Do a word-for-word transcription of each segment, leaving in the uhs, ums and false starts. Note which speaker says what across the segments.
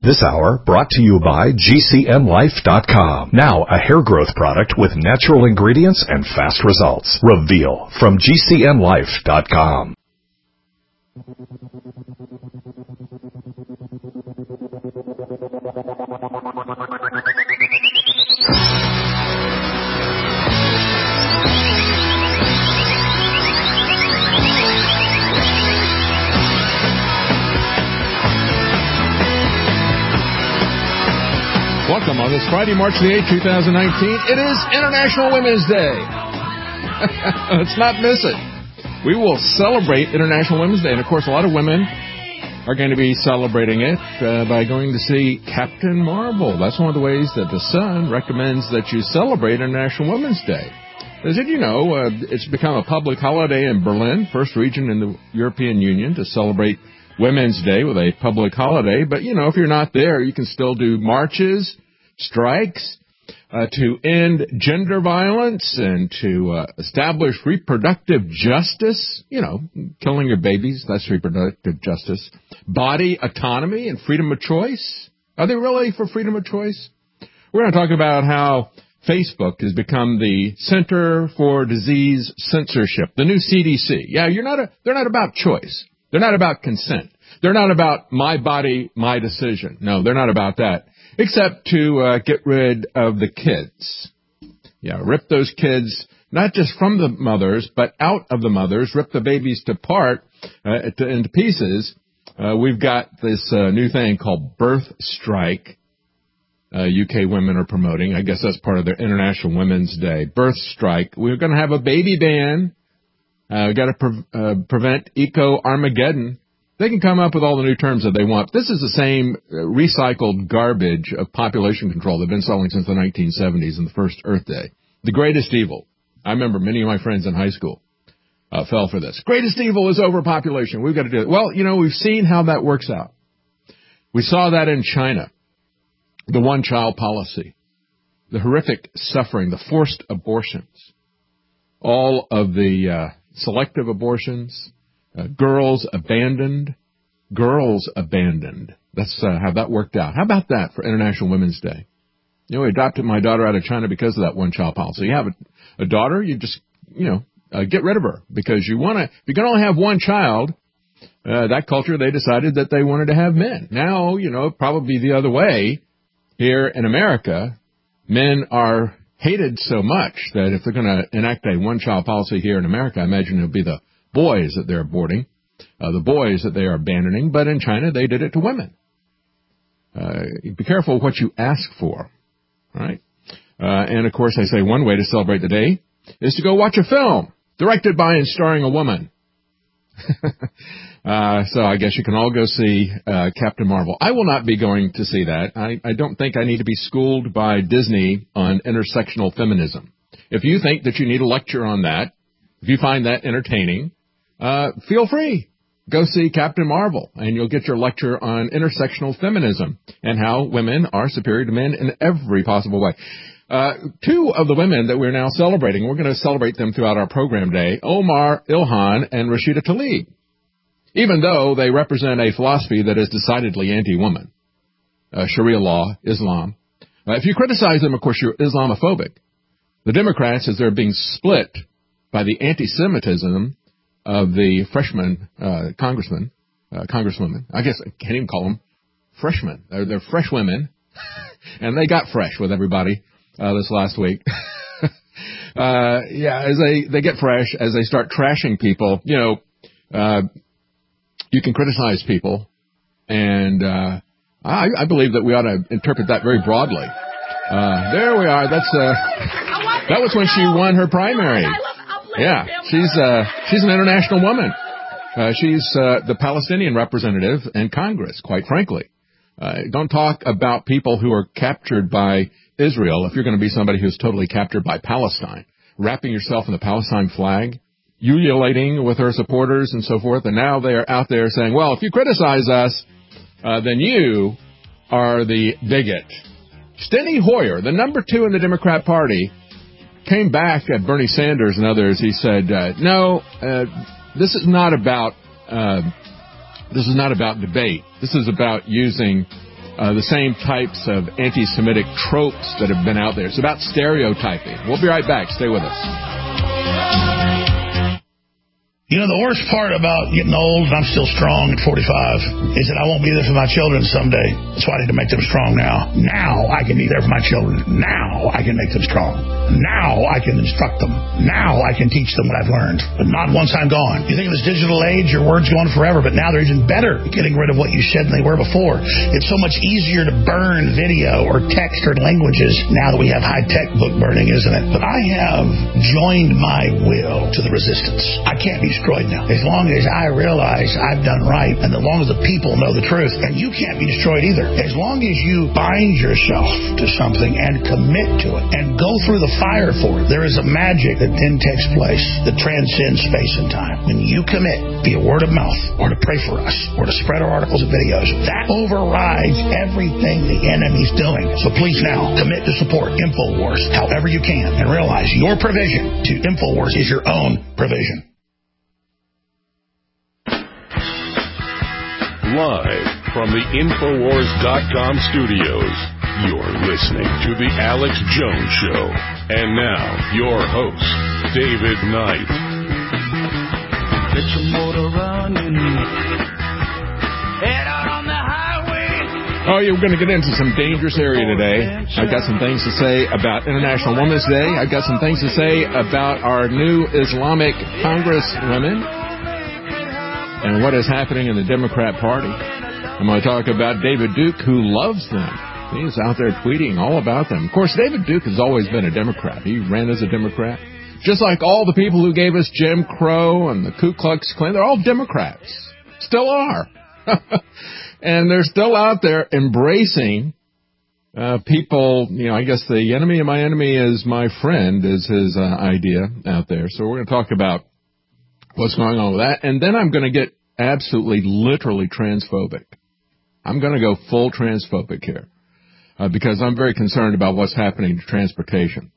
Speaker 1: This hour brought to you by G C N Life dot com. Now a hair growth product with natural ingredients and fast results. Reveal from G C N Life dot com.
Speaker 2: Welcome on this Friday, March the eighth, two thousand nineteen. It is International Women's Day. Let's not miss it. We will celebrate International Women's Day. And, of course, a lot of women are going to be celebrating it uh, by going to see Captain Marvel. That's one of the ways that the Sun recommends that you celebrate International Women's Day. As did you know, uh, it's become a public holiday in Berlin, first region in the European Union to celebrate Women's Day with a public holiday. But, you know, if you're not there, you can still do marches, strikes, uh, to end gender violence and to uh, establish reproductive justice. You know, killing your babies, that's reproductive justice. Body autonomy and freedom of choice. Are they really for freedom of choice? We're going to talk about how Facebook has become the Center for Disease Censorship, the new C D C. Yeah, you're not a, they're not about choice. They're not about consent. They're not about my body, my decision. No, they're not about that, except to uh, get rid of the kids. Yeah, rip those kids, not just from the mothers, but out of the mothers, rip the babies to part, uh, to, into pieces. Uh, we've got this uh, new thing called Birth Strike. Uh, U K women are promoting. I guess that's part of their International Women's Day. Birth Strike. We're going to have a baby ban. Uh, we've got to pre- uh, prevent eco-Armageddon. They can come up with all the new terms that they want. This is the same recycled garbage of population control they've been selling since the nineteen seventies and the first Earth Day. The greatest evil. I remember many of my friends in high school uh, fell for this. Greatest evil is overpopulation. We've got to do it. Well, you know, we've seen how that works out. We saw that in China, the one-child policy, the horrific suffering, the forced abortions, all of the uh, selective abortions, Uh, girls abandoned, girls abandoned. That's uh, how that worked out. How about that for International Women's Day? You know, we adopted my daughter out of China because of that one-child policy. You have a, a daughter, you just, you know, uh, get rid of her because you want to, if you can only have one child, uh, that culture, they decided that they wanted to have men. Now, you know, probably the other way here in America, men are hated so much that if they're going to enact a one-child policy here in America, I imagine it'll be the boys that they're aborting, uh, the boys that they are abandoning, but in China they did it to women. Uh, be careful what you ask for, right? Uh, and of course, I say one way to celebrate the day is to go watch a film directed by and starring a woman. uh, so I guess you can all go see uh, Captain Marvel. I will not be going to see that. I, I don't think I need to be schooled by Disney on intersectional feminism. If you think that you need a lecture on that, if you find that entertaining, Uh, feel free. Go see Captain Marvel, and you'll get your lecture on intersectional feminism and how women are superior to men in every possible way. Uh, two of the women that we're now celebrating, we're going to celebrate them throughout our program day, Omar Ilhan and Rashida Tlaib, even though they represent a philosophy that is decidedly anti-woman, uh, Sharia law, Islam. Uh, if you criticize them, of course, you're Islamophobic. The Democrats, as they're being split by the anti-Semitism of the freshman uh, congressman, uh, congresswomen. I guess I can't even call them freshmen. They're, they're fresh women, and they got fresh with everybody uh, this last week. uh, yeah, as they, they get fresh, as they start trashing people, you know, uh, you can criticize people, and uh, I, I believe that we ought to interpret that very broadly. Uh, there we are. That's uh, that was when she won her primary. Yeah, she's uh, she's an international woman. Uh, she's uh, the Palestinian representative in Congress, quite frankly. Uh, don't talk about people who are captured by Israel if you're going to be somebody who's totally captured by Palestine, wrapping yourself in the Palestine flag, ululating with her supporters and so forth, and now they are out there saying, well, if you criticize us, uh, then you are the bigot. Steny Hoyer, the number two in the Democrat Party, came back at Bernie Sanders and others. He said, uh, no, uh, this is not about uh, this is not about debate. This is about using uh, the same types of anti-Semitic tropes that have been out there. It's about stereotyping. We'll be right back. Stay with us.
Speaker 3: You know, the worst part about getting old, and I'm still strong at forty-five, is that I won't be there for my children someday. That's why I need to make them strong now. Now I can be there for my children. Now I can make them strong. Now I can instruct them. Now I can teach them what I've learned. But not once I'm gone. You think of this digital age, your words go on forever, but now they're even better at getting rid of what you said than they were before. It's so much easier to burn video or text or languages now that we have high-tech book burning, isn't it? But I have joined my will to the resistance. I can't be destroyed now. As long as I realize I've done right, and as long as the people know the truth, and you can't be destroyed either. As long as you bind yourself to something and commit to it and go through the fire for it, there is a magic that then takes place that transcends space and time. When you commit via word of mouth, or to pray for us, or to spread our articles and videos, that overrides everything the enemy's doing. So please now commit to support InfoWars however you can, and realize your provision to InfoWars is your own provision.
Speaker 4: Live from the Infowars dot com studios, you're listening to The Alex Jones Show. And now, your host, David Knight.
Speaker 5: Get your motor running. Head out on the highway.
Speaker 2: Oh, you're going to get into some dangerous area today. I've got some things to say about International Women's Day. I've got some things to say about our new Islamic Congresswomen and what is happening in the Democrat Party. I'm going to talk about David Duke, who loves them. He's out there tweeting all about them. Of course, David Duke has always been a Democrat. He ran as a Democrat. Just like all the people who gave us Jim Crow and the Ku Klux Klan, they're all Democrats. Still are. And they're still out there embracing uh, people. You know, I guess the enemy of my enemy is my friend is his uh, idea out there. So we're going to talk about what's going on with that. And then I'm going to get absolutely, literally transphobic. I'm going to go full transphobic here uh, because I'm very concerned about what's happening to transportation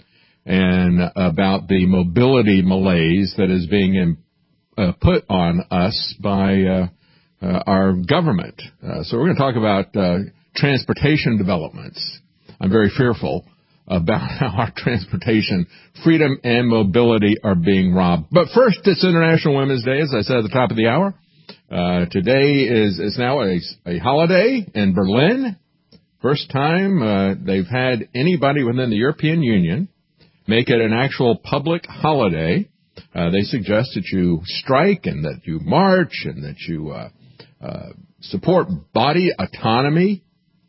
Speaker 2: and about the mobility malaise that is being in, uh, put on us by uh, uh, our government. Uh, so we're going to talk about uh, transportation developments. I'm very fearful about how our transportation freedom and mobility are being robbed. But first, it's International Women's Day, as I said at the top of the hour. Uh, today is, is now a, a holiday in Berlin. First time uh, they've had anybody within the European Union make it an actual public holiday. Uh, they suggest that you strike and that you march and that you uh, uh, support body autonomy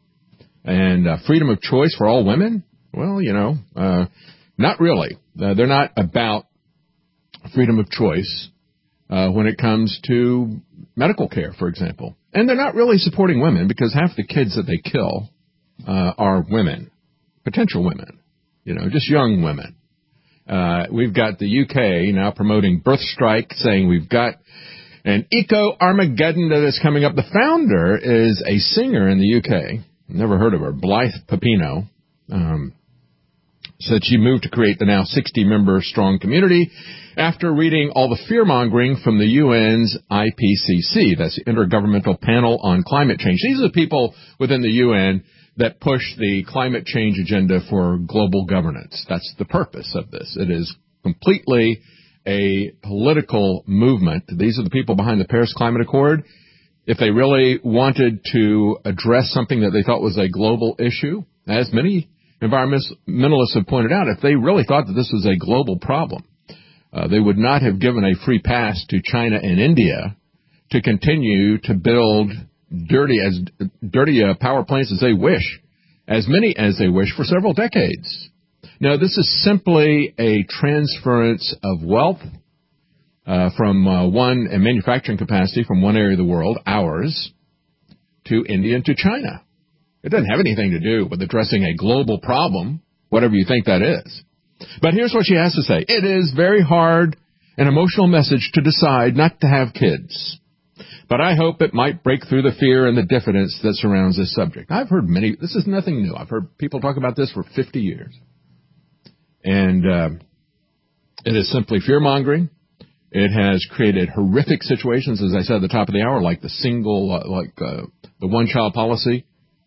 Speaker 2: and uh, freedom of choice for all women. Well, you know, uh, not really. Uh, they're not about freedom of choice uh, when it comes to medical care, for example. And they're not really supporting women because half the kids that they kill uh, are women, potential women, you know, just young women. Uh, we've got the U K now promoting birth strike, saying we've got an eco-Armageddon that is coming up. The founder is a singer in the U K. Never heard of her, Blythe Pepino. Um, said she moved to create the now sixty-member strong community after reading all the fear-mongering from the U N's I P C C, that's the Intergovernmental Panel on Climate Change. These are the people within the U N that push the climate change agenda for global governance. That's the purpose of this. It is completely a political movement. These are the people behind the Paris Climate Accord. If they really wanted to address something that they thought was a global issue, as many environmentalists have pointed out, if they really thought that this was a global problem, uh, they would not have given a free pass to China and India to continue to build dirty as dirty uh, power plants as they wish, as many as they wish, for several decades. Now, this is simply a transference of wealth uh, from uh, one a manufacturing capacity from one area of the world, ours, to India and to China. It doesn't have anything to do with addressing a global problem, whatever you think that is. But here's what she has to say. It is very hard, an emotional message to decide not to have kids. But I hope it might break through the fear and the diffidence that surrounds this subject. I've heard many, this is nothing new. I've heard people talk about this for fifty years. And uh, it is simply fear-mongering. It has created horrific situations, as I said at the top of the hour, like the single, uh, like uh, the one-child policy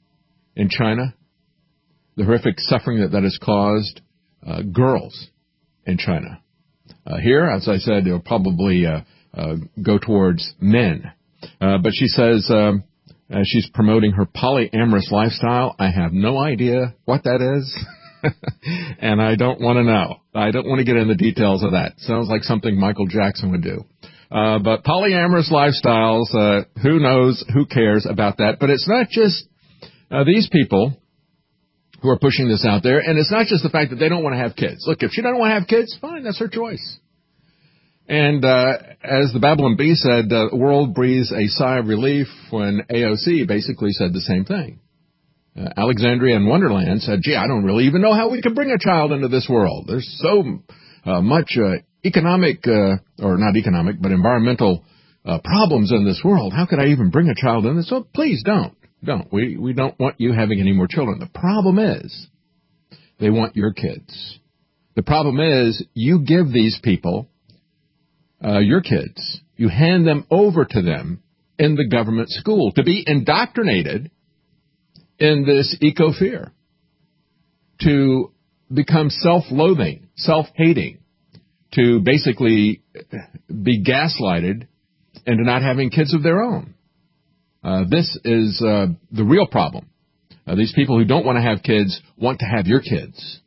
Speaker 2: in China, the horrific suffering that that has caused uh, girls in China. Uh, here, as I said, it'll probably uh, uh, go towards men. Uh, but she says um, uh, she's promoting her polyamorous lifestyle. I have no idea what that is, and I don't want to know. I don't want to get into the details of that. Sounds like something Michael Jackson would do. Uh, but polyamorous lifestyles, uh, who knows, who cares about that? But it's not just uh, these people who are pushing this out there, and it's not just the fact that they don't want to have kids. Look, if she doesn't want to have kids, fine, that's her choice. And uh, as the Babylon Bee said, uh, the world breathes a sigh of relief when A O C basically said the same thing. Uh, Alexandria in Wonderland said, gee, I don't really even know how we can bring a child into this world. There's so uh, much uh, economic, uh, or not economic, but environmental uh, problems in this world. How could I even bring a child in this? So please don't. Don't. We, we don't want you having any more children. The problem is they want your kids. The problem is you give these people uh, your kids. You hand them over to them in the government school to be indoctrinated in this eco-fear, to become self-loathing, self-hating, to basically be gaslighted into not having kids of their own. Uh, this is uh, the real problem. Uh, these people who don't want to have kids want to have your kids.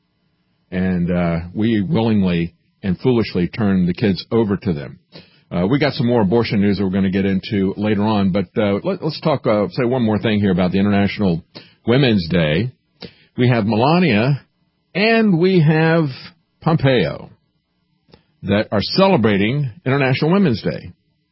Speaker 2: And uh, we willingly and foolishly turn the kids over to them. Uh, we got some more abortion news that we're going to get into later on. But uh, let, let's talk, uh, say one more thing here about the International Women's Day. We have Melania and we have Pompeo that are celebrating International Women's Day.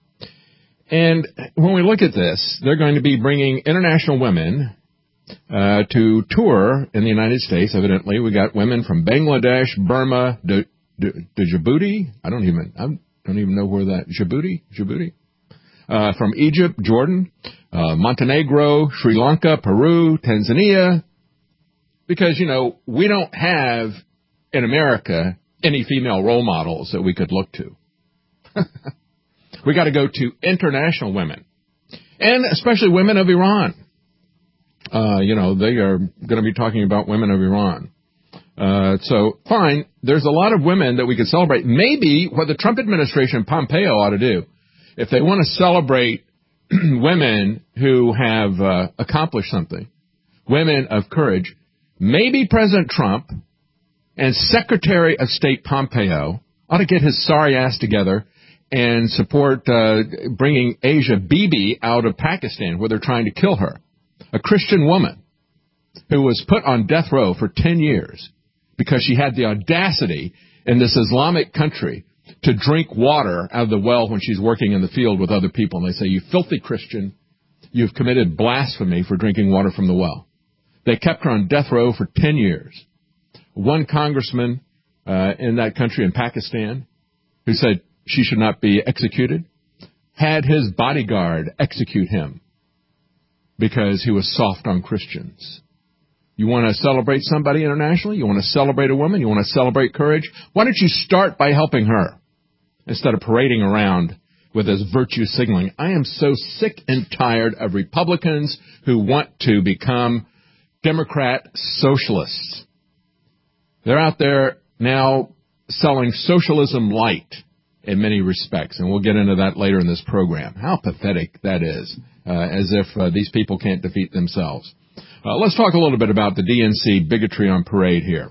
Speaker 2: And when we look at this, they're going to be bringing international women uh, to tour in the United States. Evidently, we got women from Bangladesh, Burma, D- D- D- Djibouti. I don't even I don't even know where that Djibouti, Djibouti. Uh, from Egypt, Jordan, uh, Montenegro, Sri Lanka, Peru, Tanzania. Because you know we don't have in America any female role models that we could look to. We got to go to international women, and especially women of Iran. Uh, you know, they are going to be talking about women of Iran. Uh, so, fine, there's a lot of women that we could celebrate. Maybe what the Trump administration, Pompeo, ought to do, if they want to celebrate women who have uh, accomplished something, women of courage, maybe President Trump and Secretary of State Pompeo ought to get his sorry ass together and support uh, bringing Asia Bibi out of Pakistan, where they're trying to kill her, a Christian woman who was put on death row for ten years because she had the audacity in this Islamic country to drink water out of the well when she's working in the field with other people. And they say, you filthy Christian, you've committed blasphemy for drinking water from the well. They kept her on death row for ten years. One congressman uh, in that country, in Pakistan, who said she should not be executed, had his bodyguard execute him because he was soft on Christians. You want to celebrate somebody internationally? You want to celebrate a woman? You want to celebrate courage? Why don't you start by helping her instead of parading around with this virtue signaling? I am so sick and tired of Republicans who want to become Democrat socialists. They're out there now selling socialism light in many respects, and we'll get into that later in this program. How pathetic that is, uh, as if uh, these people can't defeat themselves. Uh, let's talk a little bit about the D N C bigotry on parade here.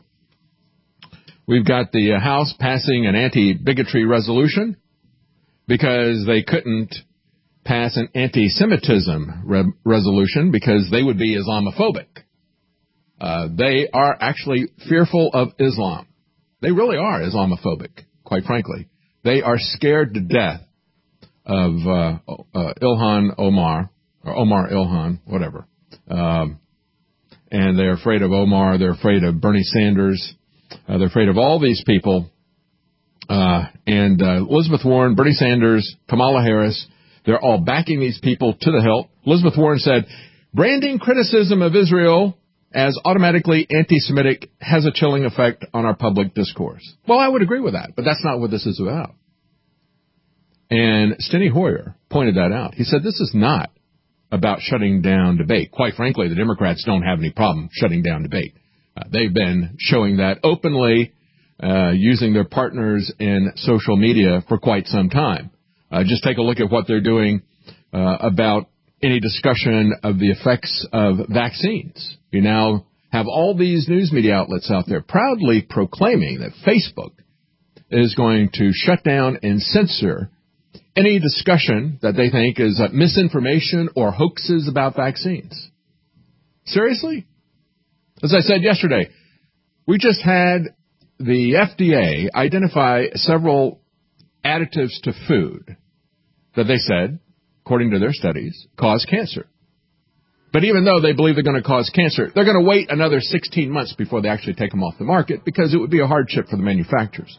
Speaker 2: We've got the uh, House passing an anti-bigotry resolution because they couldn't pass an anti-Semitism re- resolution because they would be Islamophobic. Uh, they are actually fearful of Islam. They really are Islamophobic, quite frankly. They are scared to death of uh, uh, Ilhan Omar, or Omar Ilhan, whatever. Um, and they're afraid of Omar. They're afraid of Bernie Sanders. Uh, they're afraid of all these people. Uh, and uh, Elizabeth Warren, Bernie Sanders, Kamala Harris, they're all backing these people to the hilt. Elizabeth Warren said, branding criticism of Israel as automatically anti-Semitic has a chilling effect on our public discourse. Well, I would agree with that, but that's not what this is about. And Steny Hoyer pointed that out. He said this is not about shutting down debate. Quite frankly, the Democrats don't have any problem shutting down debate. Uh, they've been showing that openly, uh, using their partners in social media for quite some time. Uh, just take a look at what they're doing uh, about any discussion of the effects of vaccines. You now have all these news media outlets out there proudly proclaiming that Facebook is going to shut down and censor any discussion that they think is uh, misinformation or hoaxes about vaccines. Seriously? As I said yesterday, we just had the F D A identify several additives to food that they said, according to their studies, cause cancer. But even though they believe they're going to cause cancer, they're going to wait another sixteen months before they actually take them off the market because it would be a hardship for the manufacturers.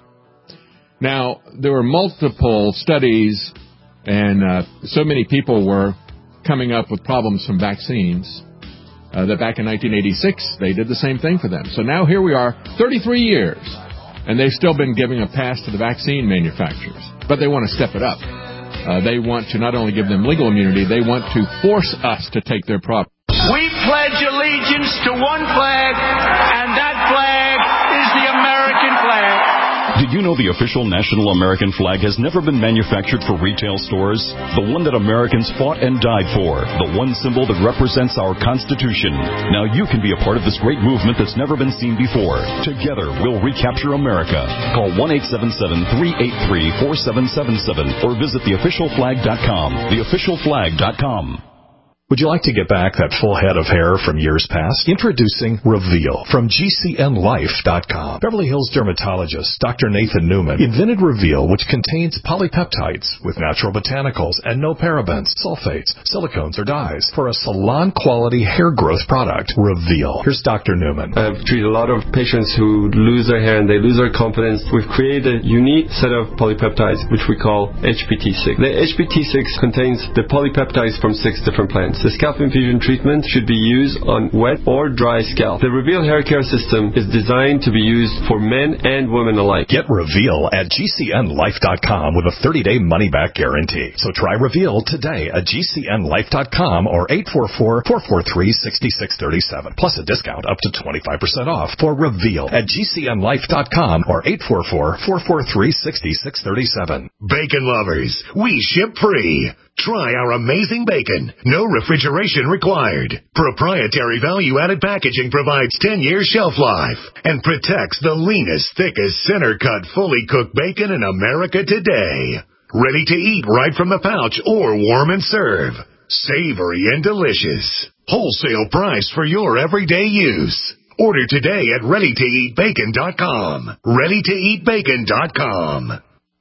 Speaker 2: Now, there were multiple studies, and uh, so many people were coming up with problems from vaccines uh, that back in nineteen eighty-six, they did the same thing for them. So now here we are, thirty-three years, and they've still been giving a pass to the vaccine manufacturers. But they want to step it up. Uh, they want to not only give them legal immunity, they want to force us to take their product.
Speaker 5: We pledge allegiance to one flag, and that flag is the American flag.
Speaker 6: Did you know the official national American flag has never been manufactured for retail stores? The one that Americans fought and died for. The one symbol that represents our Constitution. Now you can be a part of this great movement that's never been seen before. Together, we'll recapture America. Call one eight seven seven, three eight three, four seven seven seven or visit the official flag dot com. the official flag dot com.
Speaker 1: Would you like to get back that full head of hair from years past? Introducing Reveal from G C N Life dot com. Beverly Hills dermatologist Doctor Nathan Newman invented Reveal, which contains polypeptides with natural botanicals and no parabens, sulfates, silicones, or dyes for a salon-quality hair growth product. Reveal. Here's Doctor Newman.
Speaker 7: I've treated a lot of patients who lose their hair and they lose their confidence. We've created a unique set of polypeptides, which we call H P T six. The H P T six contains the polypeptides from six different plants. The scalp infusion treatment should be used on wet or dry scalp. The Reveal hair care system is designed to be used for men and women alike.
Speaker 1: Get Reveal at G C N Life dot com with a thirty-day money-back guarantee. So try Reveal today at G C N Life dot com or eight four four, four four three, six six three seven. Plus a discount up to twenty-five percent off for Reveal at G C N Life dot com or eight four four, four four three, six six three seven.
Speaker 8: Bacon lovers, we ship free. Try our amazing bacon. No refrigeration required. Proprietary value-added packaging provides ten years shelf life and protects the leanest, thickest, center-cut, fully cooked bacon in America today. Ready to eat right from the pouch or warm and serve. Savory and delicious. Wholesale price for your everyday use. Order today at ready to eat bacon dot com. ready to eat bacon dot com.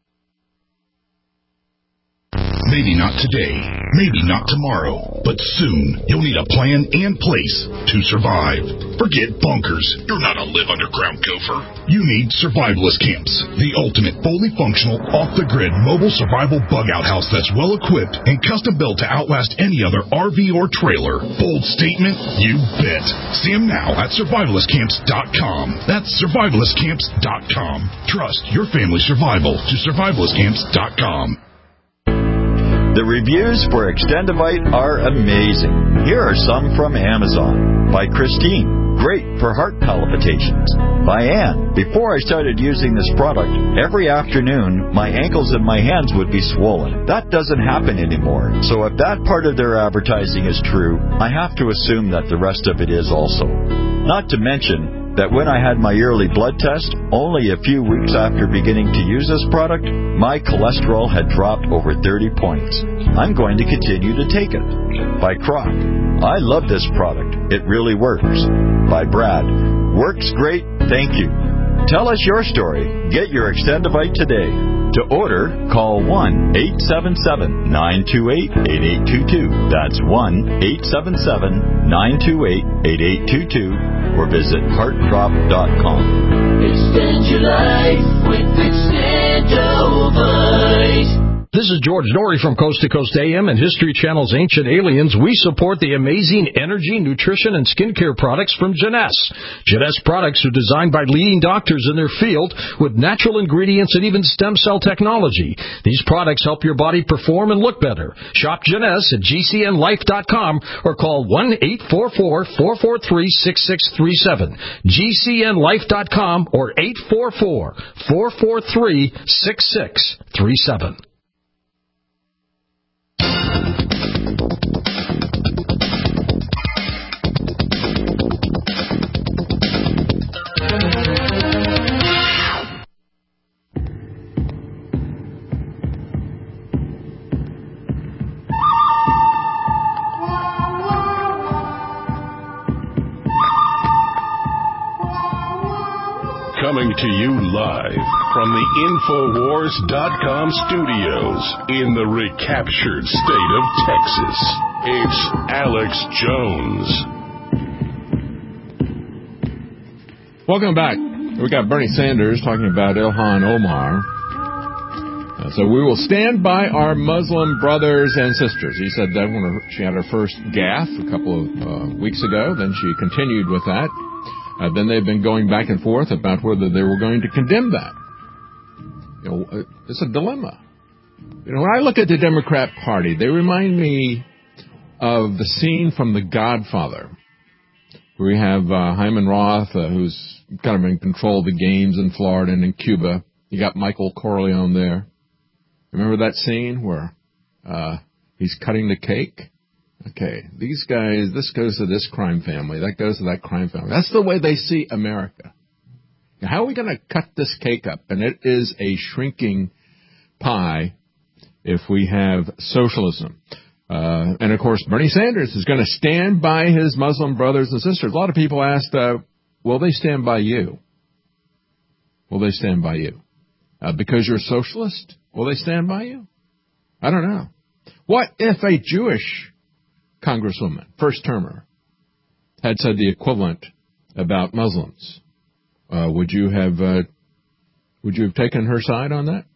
Speaker 9: Maybe not today, maybe not tomorrow, but soon you'll need a plan and place to survive. Forget bunkers. You're not a live underground gopher. You need survivalist camps, the ultimate fully functional, off-the-grid mobile survival bug-out house that's well-equipped and custom-built to outlast any other R V or trailer. Bold statement? You bet. See them now at survivalist camps dot com. That's survivalist camps dot com. Trust your family's survival to survivalist camps dot com.
Speaker 10: The reviews for Extendivite are amazing. Here are some from Amazon. By Christine. Great for heart palpitations. By Ann. Before I started using this product, every afternoon my ankles and my hands would be swollen. That doesn't happen anymore. So if that part of their advertising is true, I have to assume that the rest of it is also. Not to mention that when I had my yearly blood test, only a few weeks after beginning to use this product, my cholesterol had dropped over thirty points. I'm going to continue to take it. By Croc. I love this product. It really works. By Brad. Works great. Thank you. Tell us your story. Get your Extendivite today. To order, call one eight seven seven, nine two eight, eight eight two two. That's one eight seven seven, nine two eight, eight eight two two or visit heart drop dot com.
Speaker 5: Extend your life with Extendivite.
Speaker 11: This is George Norrie from Coast to Coast A M and History Channel's Ancient Aliens. We support the amazing energy, nutrition, and skincare products from Jeunesse. Jeunesse products are designed by leading doctors in their field with natural ingredients and even stem cell technology. These products help your body perform and look better. Shop Jeunesse at G C N life dot com or call one eight four four, four four three, six six three seven. G C N life dot com or eight four four, four four three, six six three seven.
Speaker 4: Coming to you live from the Infowars dot com studios in the recaptured state of Texas, it's Alex Jones.
Speaker 2: Welcome back. We got Bernie Sanders talking about Ilhan Omar. Uh, so we will stand by our Muslim brothers and sisters. He said that when she had her first gaffe a couple of uh, weeks ago. Then she continued with that. Uh, then they've been going back and forth about whether they were going to condemn that. You know, it's a dilemma. You know, when I look at the Democrat Party, they remind me of the scene from The Godfather, where we have uh, Hyman Roth, uh, who's kind of in control of the games in Florida and in Cuba. You got Michael Corleone there. Remember that scene where uh, he's cutting the cake? Okay, these guys, this goes to this crime family, that goes to that crime family. That's the way they see America. Now, how are we going to cut this cake up? And it is a shrinking pie if we have socialism. Uh, and, of course, Bernie Sanders is going to stand by his Muslim brothers and sisters. A lot of people asked, uh, will they stand by you? Will they stand by you? Uh, because you're a socialist? Will they stand by you? I don't know. What if a Jewish Congresswoman, first-termer, had said the equivalent about Muslims? Uh, would you have uh, would you have taken her side on that?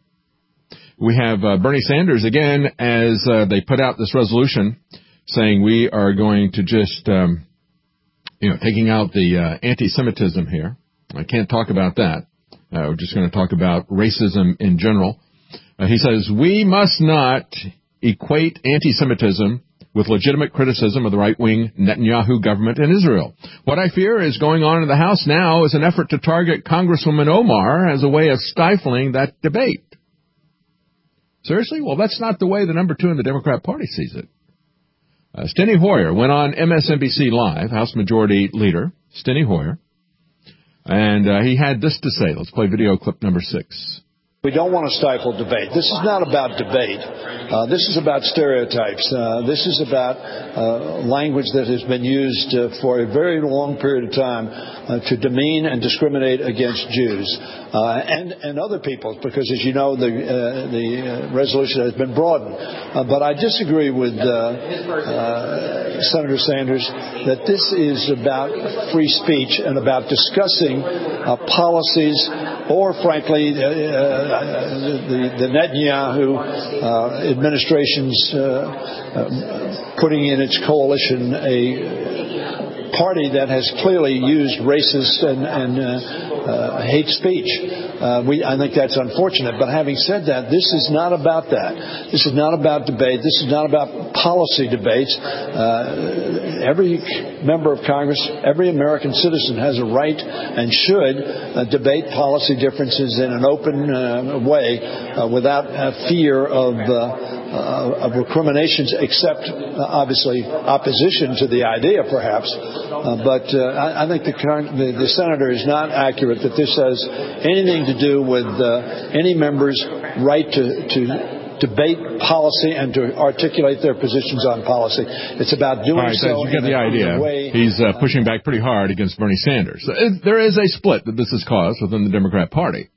Speaker 2: We have uh, Bernie Sanders again, as uh, they put out this resolution saying we are going to just, um, you know, taking out the uh, anti-Semitism here. I can't talk about that. Uh, we're just going to talk about racism in general. Uh, he says we must not equate anti-Semitism with legitimate criticism of the right-wing Netanyahu government in Israel. What I fear is going on in the House now is an effort to target Congresswoman Omar as a way of stifling that debate. Seriously? Well, that's not the way the number two in the Democrat Party sees it. Uh, Steny Hoyer went on M S N B C Live, House Majority Leader, Steny Hoyer, and uh, he had this to say. Let's play video clip number six.
Speaker 12: We don't want to stifle debate. This is not about debate. Uh, this is about stereotypes. Uh, this is about uh, language that has been used uh, for a very long period of time uh, to demean and discriminate against Jews uh, and and other peoples, because, as you know, the uh, the uh, resolution has been broadened. Uh, but I disagree with uh, uh, Senator Sanders that this is about free speech and about discussing uh, policies or, frankly, uh, Uh, the, the Netanyahu uh, administration's uh, uh, putting in its coalition a party that has clearly used racist and, and uh, uh, hate speech. Uh, we, I think that's unfortunate. But having said that, this is not about that. This is not about debate. This is not about policy debates. Uh, every member of Congress, every American citizen has a right and should uh, debate policy differences in an open uh, way uh, without uh, fear of uh, Uh, of recriminations, except uh, obviously opposition to the idea, perhaps. Uh, but uh, I, I think the, the, the senator is not accurate that this has anything to do with uh, any member's right to, to debate policy and to articulate their positions on policy. It's about doing
Speaker 2: All right,
Speaker 12: so.
Speaker 2: You get the idea.
Speaker 12: Way,
Speaker 2: He's uh, pushing back pretty hard against Bernie Sanders. There is a split that this has caused within the Democrat Party.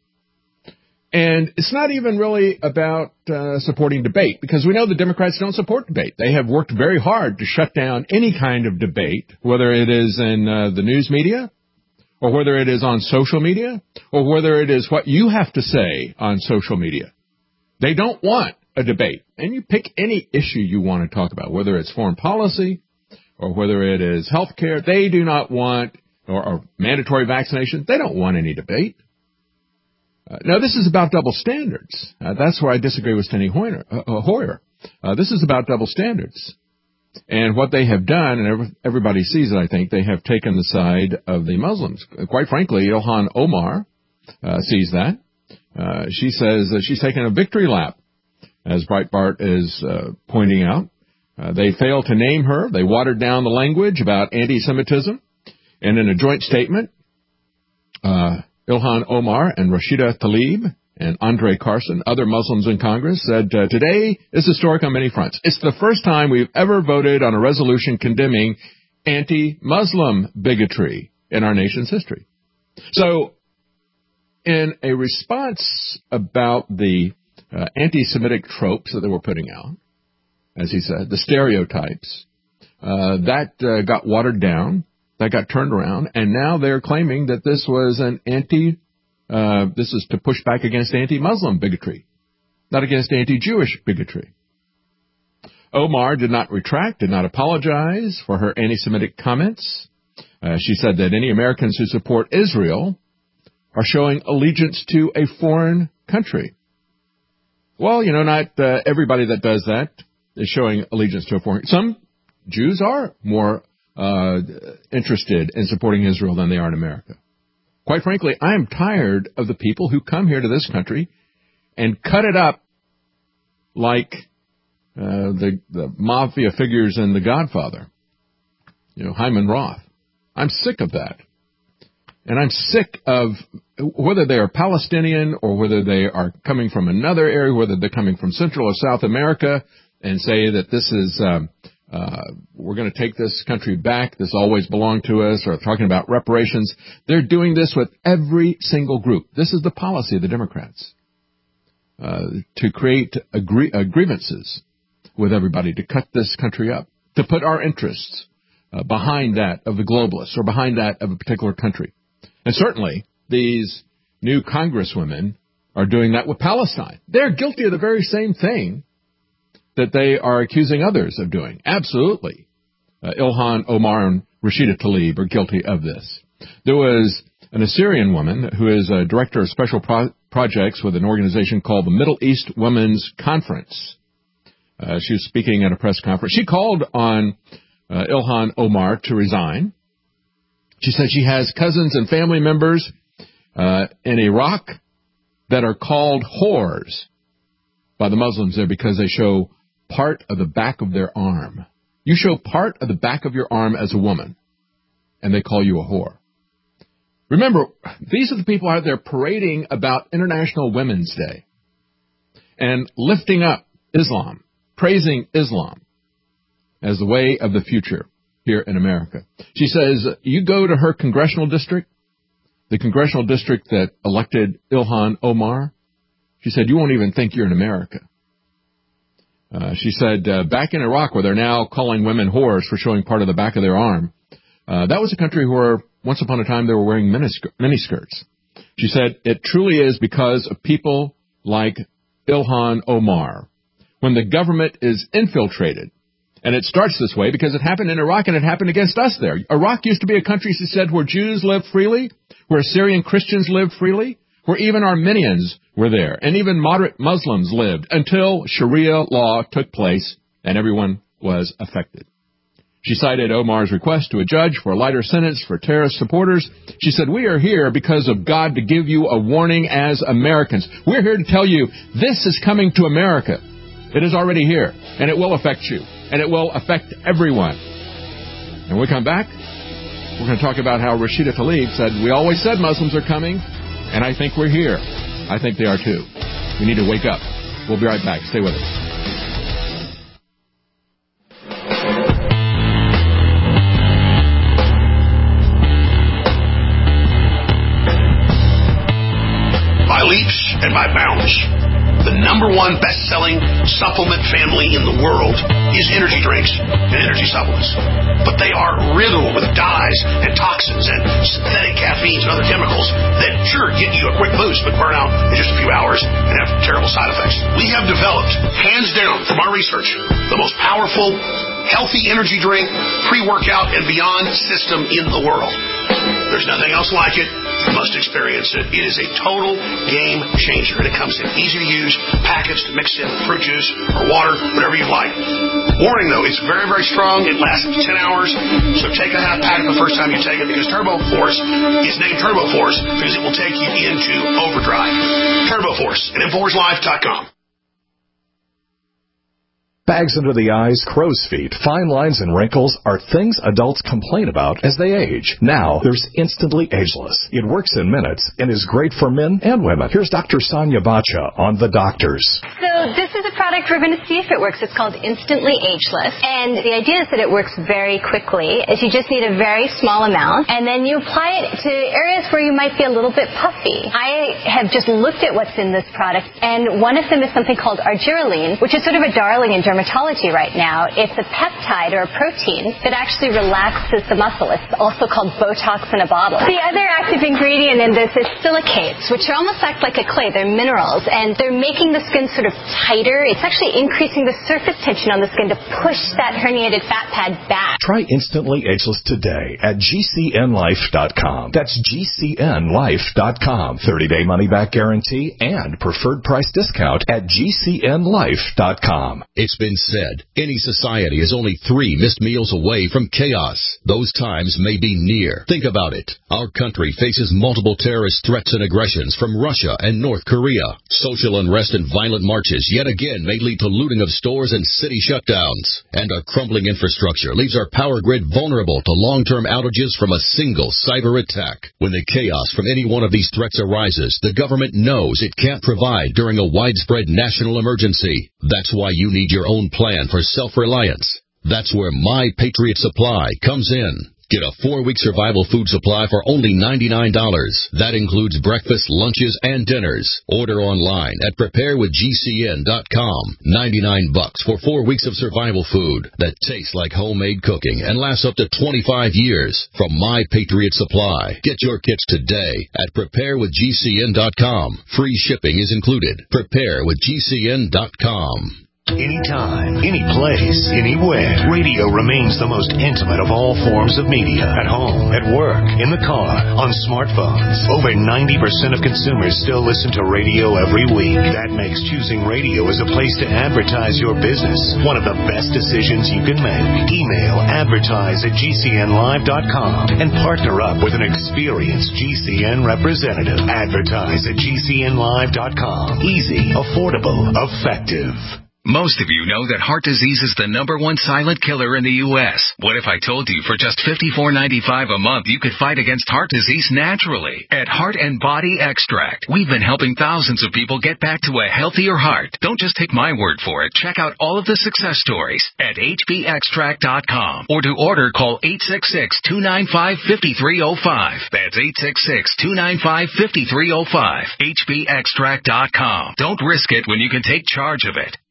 Speaker 2: And it's not even really about uh, supporting debate, because we know the Democrats don't support debate. They have worked very hard to shut down any kind of debate, whether it is in uh, the news media, or whether it is on social media, or whether it is what you have to say on social media. They don't want a debate, and you pick any issue you want to talk about, whether it's foreign policy or whether it is health care, they do not want, or, or mandatory vaccination, they don't want any debate. Uh, now, this is about double standards. Uh, that's where I disagree with Steny Hoyer. Uh, Hoyer. Uh, this is about double standards. And what they have done, and every, everybody sees it, I think, they have taken the side of the Muslims. Quite frankly, Ilhan Omar uh, sees that. Uh, she says that she's taken a victory lap, as Breitbart is uh, pointing out. Uh, they failed to name her. They watered down the language about anti-Semitism. And in a joint statement, uh, Ilhan Omar and Rashida Tlaib and Andre Carson, other Muslims in Congress, said, uh, today is historic on many fronts. It's the first time we've ever voted on a resolution condemning anti-Muslim bigotry in our nation's history. So, in a response about the uh, anti-Semitic tropes that they were putting out, as he said, the stereotypes, uh, that uh, got watered down, that got turned around, and now they're claiming that this was an anti, uh, this is to push back against anti-Muslim bigotry, not against anti-Jewish bigotry. Omar did not retract, did not apologize for her anti-Semitic comments. Uh, she said that any Americans who support Israel are showing allegiance to a foreign country. Well, you know, not uh, everybody that does that is showing allegiance to a foreign. Some Jews are more uh, interested in supporting Israel than they are in America. Quite frankly, I am tired of the people who come here to this country and cut it up like uh, the, the mafia figures in The Godfather. You know, Hyman Roth. I'm sick of that. And I'm sick of whether they are Palestinian or whether they are coming from another area, whether they're coming from Central or South America, and say that this is, um, uh, we're going to take this country back, this always belonged to us, or talking about reparations. They're doing this with every single group. This is the policy of the Democrats, uh, to create agree- uh, grievances with everybody, to cut this country up, to put our interests uh, behind that of the globalists or behind that of a particular country. And certainly, these new congresswomen are doing that with Palestine. They're guilty of the very same thing that they are accusing others of doing. Absolutely. Uh, Ilhan Omar and Rashida Tlaib are guilty of this. There was an Assyrian woman who is a director of special pro- projects with an organization called the Middle East Women's Conference. Uh, she was speaking at a press conference. She called on uh, Ilhan Omar to resign. She said she has cousins and family members uh, in Iraq that are called whores by the Muslims there because they show part of the back of their arm. You show part of the back of your arm as a woman, and they call you a whore. Remember, these are the people out there parading about International Women's Day and lifting up Islam, praising Islam as the way of the future here in America. She says, you go to her congressional district, the congressional district that elected Ilhan Omar, she said, you won't even think you're in America. Uh, she said, uh, back in Iraq, where they're now calling women whores for showing part of the back of their arm, uh, that was a country where once upon a time they were wearing minisk- miniskirts. She said, it truly is because of people like Ilhan Omar. When the government is infiltrated, and it starts this way because it happened in Iraq and it happened against us there. Iraq used to be a country, she said, where Jews lived freely, where Syrian Christians lived freely, where even Armenians were there, and even moderate Muslims lived until Sharia law took place and everyone was affected. She cited Omar's request to a judge for a lighter sentence for terrorist supporters. She said, we are here because of God to give you a warning as Americans. We're here to tell you this is coming to America. It is already here, and it will affect you. And it will affect everyone. And when we come back, we're going to talk about how Rashida Tlaib said, we always said Muslims are coming, and I think we're here. I think they are too. We need to wake up. We'll be right back. Stay with us.
Speaker 9: My leaps and my bounds. The number
Speaker 3: number one best-selling supplement family in the world is energy drinks and energy supplements. But they are riddled with dyes and toxins and synthetic caffeines and other chemicals that sure get you a quick boost but burn out in just a few hours and have terrible side effects. We have developed, hands down from our research, the most powerful, healthy energy drink, pre-workout, and beyond system in the world. There's nothing else like it. You must experience it. It is a total game changer. And it comes in easy to use packets to mix in with fruit juice or water, whatever you like. Warning though, it's very, very strong. It lasts ten hours. So take a half pack the first time you take it, because Turbo Force is named Turbo Force because it will take you into overdrive. Turbo Force at Infowars Life dot com.
Speaker 1: Bags under the eyes, crow's feet, fine lines, and wrinkles are things adults complain about as they age. Now, there's Instantly Ageless. It works in minutes and is great for men and women. Here's Doctor Sonia Bacha on The Doctors.
Speaker 13: So this is a product we're going to see if it works. It's called Instantly Ageless. And the idea is that it works very quickly. Is you just need a very small amount, and then you apply it to areas where you might be a little bit puffy. I have just looked at what's in this product, and one of them is something called argireline, which is sort of a darling in dermatology right now. It's a peptide or a protein that actually relaxes the muscle. It's also called Botox in a bottle. The other active ingredient in this is silicates, which are almost act like a clay. They're minerals, and they're making the skin sort of tighter. It's actually increasing the surface tension on the skin to push that herniated fat pad back.
Speaker 1: Try Instantly Ageless today at G C N life dot com. That's G C N life dot com. thirty-day money-back guarantee and preferred price discount at G C N life dot com.
Speaker 14: It's been said, any society is only three missed meals away from chaos. Those times may be near. Think about it. Our country faces multiple terrorist threats and aggressions from Russia and North Korea. Social unrest and violent marches yet again may lead to looting of stores and city shutdowns. And our crumbling infrastructure leaves our power grid vulnerable to long-term outages from a single cyber attack. When the chaos from any one of these threats arises, the government knows it can't provide during a widespread national emergency. That's why you need your own plan for self-reliance. That's where My Patriot Supply comes in. Get a four-week survival food supply for only ninety-nine dollars. That includes breakfast, lunches, and dinners. Order online at prepare with G C N dot com. ninety-nine bucks for four weeks of survival food that tastes like homemade cooking and lasts up to twenty-five years from My Patriot Supply. Get your kits today at prepare with G C N dot com. Free shipping is included. prepare with G C N dot com.
Speaker 8: Anytime, any place, anywhere. Radio remains the most intimate of all forms of media. At home, at work, in the car, on smartphones. Over ninety percent of consumers still listen to radio every week. That makes choosing radio as a place to advertise your business one of the best decisions you can make. Email advertise at G C N live dot com and partner up with an experienced G C N representative. Advertise at G C N live dot com. Easy, affordable, effective.
Speaker 15: Most of you know that heart disease is the number one silent killer in the U S What if I told you for just fifty-four ninety-five a month you could fight against heart disease naturally? At Heart and Body Extract, we've been helping thousands of people get back to a healthier heart. Don't just take my word for it. Check out all of the success stories at H B extract dot com. Or to order, call eight six six, two nine five, five three zero five. That's eight six six, two nine five, five three zero five. H B extract dot com. Don't risk it when you can take charge of it.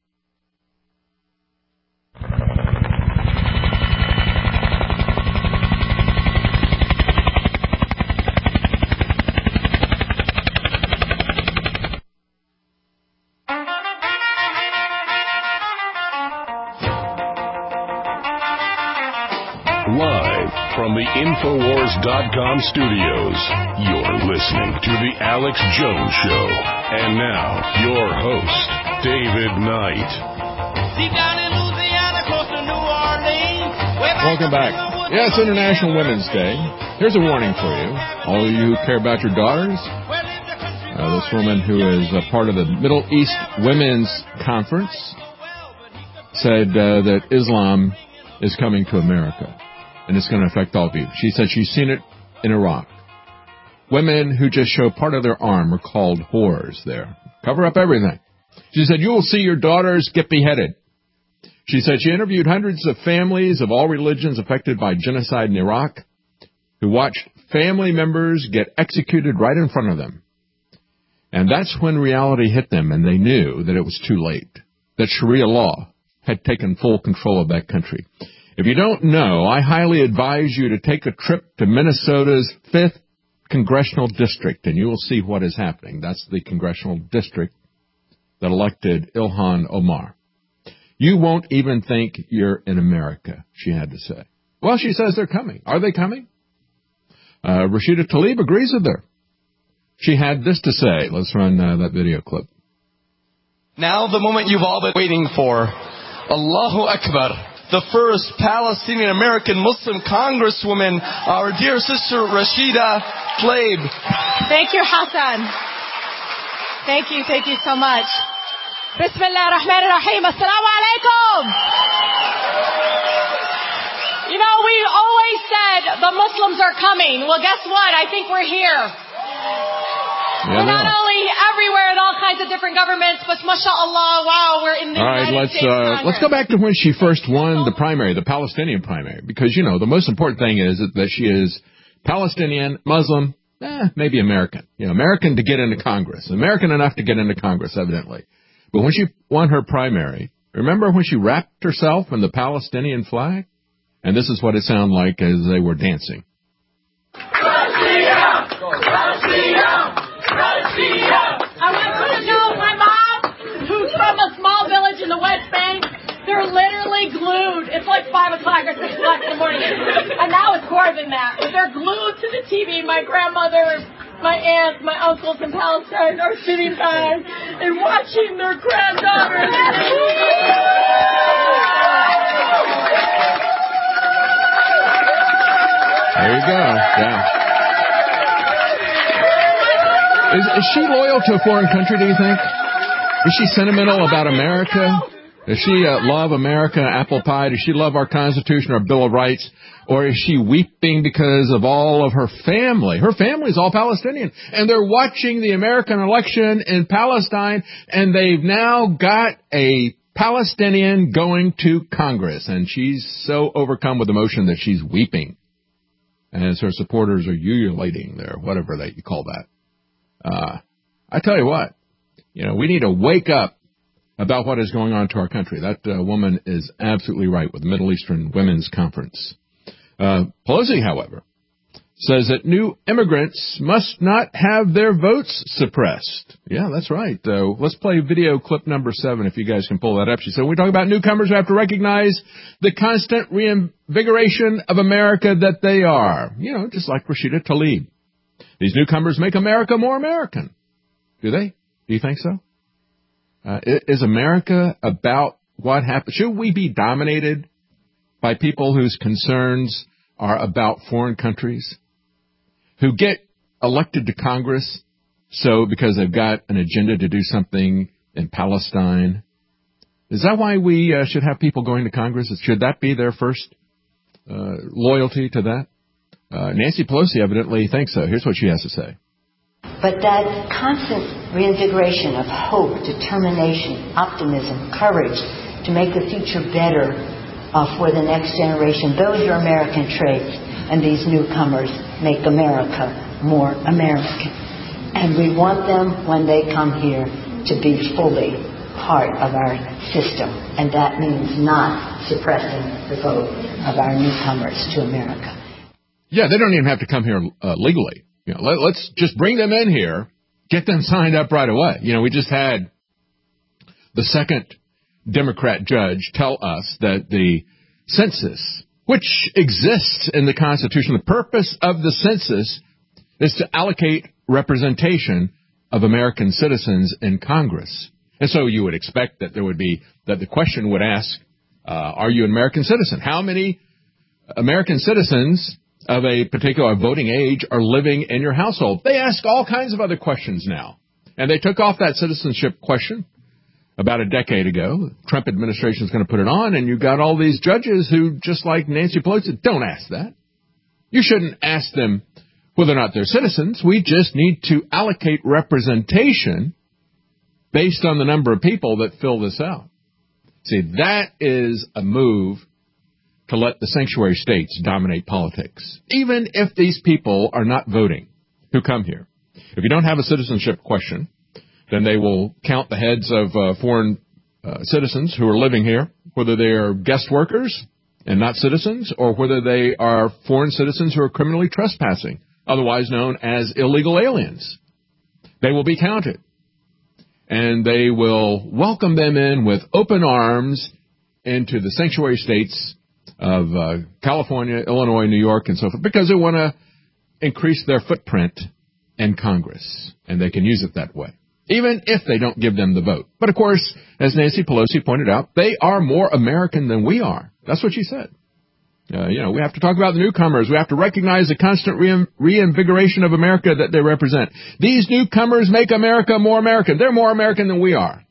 Speaker 4: Live from the Infowars dot com studios, you're listening to The Alex Jones Show. And now, your host, David Knight.
Speaker 2: Welcome back. Yeah, it's International Women's Day. Here's a warning for you. All of you who care about your daughters. Uh, this woman who is a part of the Middle East Women's Conference said uh, that Islam is coming to America. And it's going to affect all of you. She said she's seen it in Iraq. Women who just show part of their arm are called whores there. Cover up everything. She said, you will see your daughters get beheaded. She said she interviewed hundreds of families of all religions affected by genocide in Iraq who watched family members get executed right in front of them. And that's when reality hit them, and they knew that it was too late, that Sharia law had taken full control of that country. If you don't know, I highly advise you to take a trip to Minnesota's fifth Congressional District, and you will see what is happening. That's the Congressional District that elected Ilhan Omar. You won't even think you're in America, she had to say. Well, she says they're coming. Are they coming? Uh, Rashida Tlaib agrees with her. She had this to say. Let's run uh, that video clip.
Speaker 16: Now the moment you've all been waiting for. Allahu Akbar. The first Palestinian-American Muslim Congresswoman, our dear sister Rashida Tlaib.
Speaker 17: Thank you, Hassan. Thank you, thank you so much. Bismillah ar-Rahman ar-Rahim. Assalamu alaikum. You know, we always said the Muslims are coming. Well, guess what? I think we're here.
Speaker 2: Yeah,
Speaker 17: we're not only everywhere in all kinds of different governments, but mashallah, wow, we're in the
Speaker 2: All right,
Speaker 17: United
Speaker 2: let's
Speaker 17: States
Speaker 2: uh,
Speaker 17: Congress.
Speaker 2: let's go back to when she first won the primary, the Palestinian primary, because, you know, the most important thing is that she is Palestinian, Muslim, eh, maybe American. You know, American to get into Congress. American enough to get into Congress, evidently. But when she won her primary, remember when she wrapped herself in the Palestinian flag? And this is what it sounded like as they were dancing.
Speaker 17: I want you to know my mom, who's from a small village in the West Bank, they're literally glued. It's like five o'clock or six o'clock in the morning. And now it's more than that. But they're glued to the T V. My grandmother, my aunts, my uncles in Palestine are sitting by and watching their granddaughters.
Speaker 2: There you go. Yeah. Is, is she loyal to a foreign country, do you think? Is she sentimental about America? Does she uh, love America, apple pie? Does she love our Constitution, our Bill of Rights? Or is she weeping because of all of her family? Her family's all Palestinian. And they're watching the American election in Palestine, and they've now got a Palestinian going to Congress. And she's so overcome with emotion that she's weeping. As her supporters are ululating there, whatever that you call that. Uh, I tell you what, you know, we need to wake up about what is going on to our country. That uh, woman is absolutely right with the Middle Eastern Women's Conference. Uh, Pelosi, however, says that new immigrants must not have their votes suppressed. Yeah, that's right. Uh, let's play video clip number seven if you guys can pull that up. She said, when we talk about newcomers, we have to recognize the constant reinvigoration of America that they are. You know, just like Rashida Tlaib. These newcomers make America more American. Do they? Do you think so? Uh, is America about what happened? Should we be dominated by people whose concerns are about foreign countries, who get elected to Congress so because they've got an agenda to do something in Palestine? Is that why we uh, should have people going to Congress? Should that be their first uh, loyalty to that? Uh, Nancy Pelosi evidently thinks so. Here's what she has to say.
Speaker 18: But that constant reinvigoration of hope, determination, optimism, courage to make the future better uh, for the next generation, those are American traits, and these newcomers make America more American. And we want them, when they come here, to be fully part of our system. And that means not suppressing the vote of our newcomers to America.
Speaker 2: Yeah, they don't even have to come here uh, legally. You know, let, let's just bring them in here, get them signed up right away. You know, we just had the second Democrat judge tell us that the census, which exists in the Constitution, the purpose of the census is to allocate representation of American citizens in Congress. And so you would expect that there would be, that the question would ask, uh, are you an American citizen? How many American citizens of a particular voting age are living in your household? They ask all kinds of other questions now. And they took off that citizenship question about a decade ago. The Trump administration is going to put it on, and you got all these judges who, just like Nancy Pelosi, don't ask that. You shouldn't ask them whether or not they're citizens. We just need to allocate representation based on the number of people that fill this out. See, that is a move to let the sanctuary states dominate politics, even if these people are not voting who come here. If you don't have a citizenship question, Then they will count the heads of uh, foreign uh, citizens who are living here, whether they are guest workers and not citizens, or whether they are foreign citizens who are criminally trespassing, otherwise known as illegal aliens. They will be counted. And they will welcome them in with open arms into the sanctuary states of uh, California, Illinois, New York, and so forth, because they want to increase their footprint in Congress, and they can use it that way, even if they don't give them the vote. But, of course, as Nancy Pelosi pointed out, they are more American than we are. That's what she said. Uh, you know, we have to talk about the newcomers. We have to recognize the constant re- reinvigoration of America that they represent. These newcomers make America more American. They're more American than we are.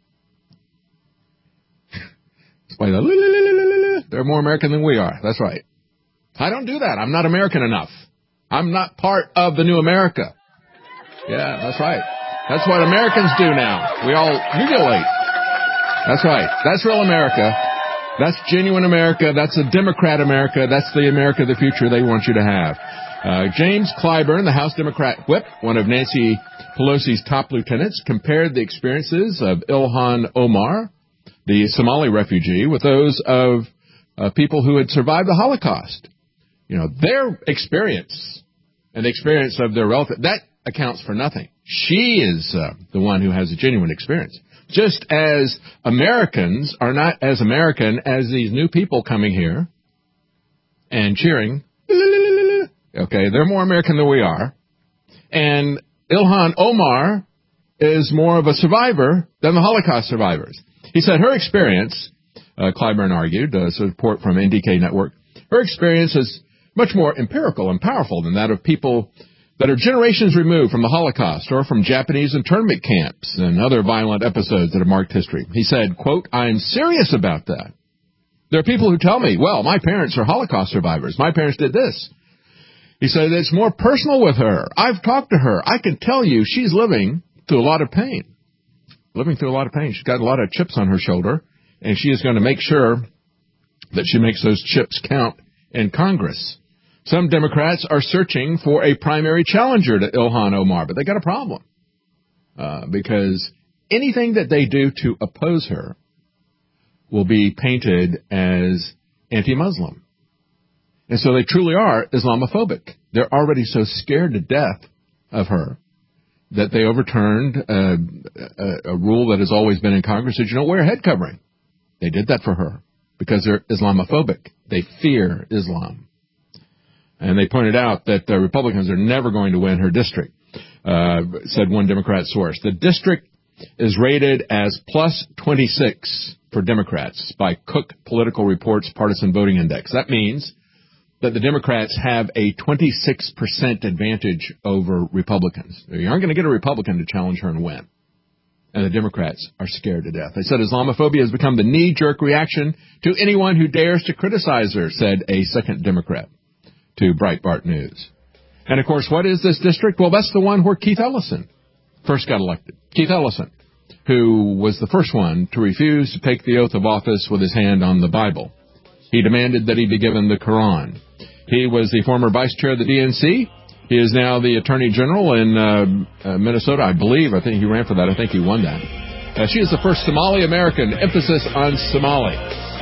Speaker 2: They're more American than we are. That's right. I don't do that. I'm not American enough. I'm not part of the new America. Yeah, that's right. That's what Americans do now. We all mutilate. That's right. That's real America. That's genuine America. That's a Democrat America. That's the America of the future they want you to have. Uh, James Clyburn, the House Democrat whip, one of Nancy Pelosi's top lieutenants, compared the experiences of Ilhan Omar, the Somali refugee, with those of uh, people who had survived the Holocaust. You know, their experience and the experience of their relative, that accounts for nothing. She is uh, the one who has a genuine experience. Just as Americans are not as American as these new people coming here and cheering. Okay, they're more American than we are. And Ilhan Omar is more of a survivor than the Holocaust survivors. He said her experience, uh, Clyburn argued, uh, support from N D K Network, her experience is much more empirical and powerful than that of people that are generations removed from the Holocaust or from Japanese internment camps and other violent episodes that have marked history. He said, quote, I'm serious about that. There are people who tell me, well, my parents are Holocaust survivors. My parents did this. He said it's more personal with her. I've talked to her. I can tell you she's living through a lot of pain. Living through a lot of pain. She's got a lot of chips on her shoulder, and she is going to make sure that she makes those chips count in Congress. Some Democrats are searching for a primary challenger to Ilhan Omar, but they got a problem uh, because anything that they do to oppose her will be painted as anti-Muslim. And so they truly are Islamophobic. They're already so scared to death of her that they overturned uh, a, a rule that has always been in Congress that you don't wear a head covering. They did that for her because they're Islamophobic. They fear Islam. And they pointed out that the Republicans are never going to win her district, uh, said one Democrat source. The district is rated as plus twenty-six for Democrats by Cook Political Reports Partisan Voting Index. That means that the Democrats have a twenty-six percent advantage over Republicans. You aren't going to get a Republican to challenge her and win. And the Democrats are scared to death. They said Islamophobia has become the knee-jerk reaction to anyone who dares to criticize her, said a second Democrat to Breitbart News. And, of course, what is this district? Well, that's the one where Keith Ellison first got elected. Keith Ellison, who was the first one to refuse to take the oath of office with his hand on the Bible. He demanded that he be given the Quran. He was the former vice chair of the D N C. He is now the attorney general in uh, uh, Minnesota, I believe. I think he ran for that. I think he won that. Uh, she is the first Somali-American. Emphasis on Somali.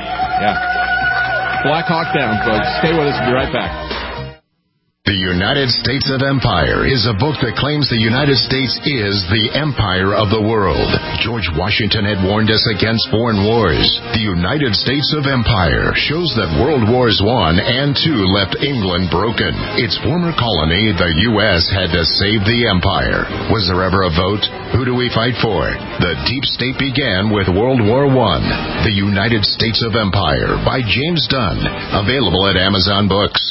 Speaker 2: Yeah. Black Hawk down, folks. Stay with us. We'll be right back.
Speaker 9: The United States of Empire is a book that claims the United States is the empire of the world. George Washington had warned us against foreign wars. The United States of Empire shows that World Wars One and Two left England broken. Its former colony, the U S, had to save the empire. Was there ever a vote? Who do we fight for? The deep state began with World War One. The United States of Empire by James Dunn. Available at Amazon Books.